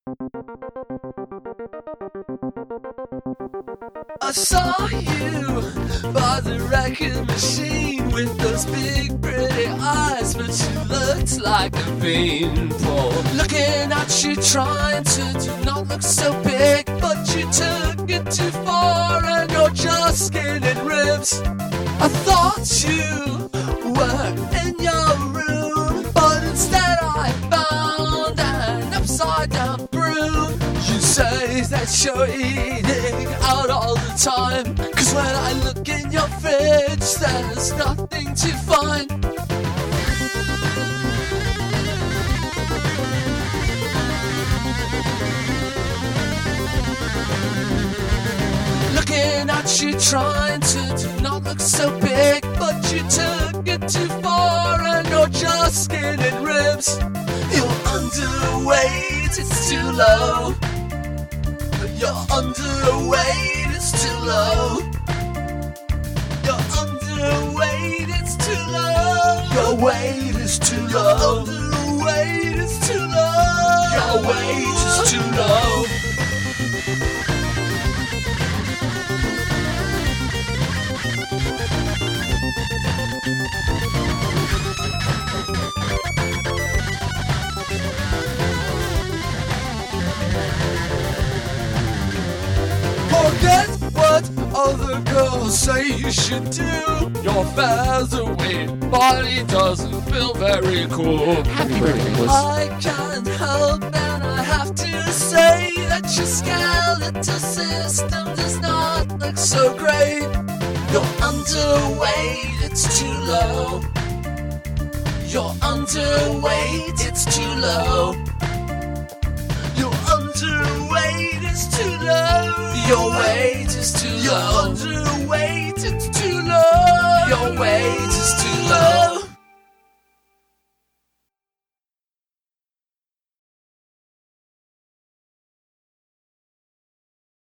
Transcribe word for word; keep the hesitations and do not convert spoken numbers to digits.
I saw you by the wrecking machine with those big pretty eyes, but you looked like a beanpole. Looking at you trying to do not look so big, but you took it too far and you're just skin and ribs. I thought you were in your room, but instead I found an upside down broom. You say that you're eating out all the time, 'cause when I look in your fridge there's nothing to find. Looking at you trying to do not look so big, but you took it too far and you're just skin and ribs. Your underweight is too low. Your underweight is too low. Your underweight is too low. Your weight is too low. Your underweight is too low. Your weight is too low. Forget what other girls say you should do. Your featherweight body doesn't feel very cool. Happy birthday, Puss. I can't help and I have to say that your skeletal system does not look so great. You're underweight, it's too low. You're underweight, it's too low. Your underweight is too low. Your weight is too low. Your underweight, it's too low. Your weight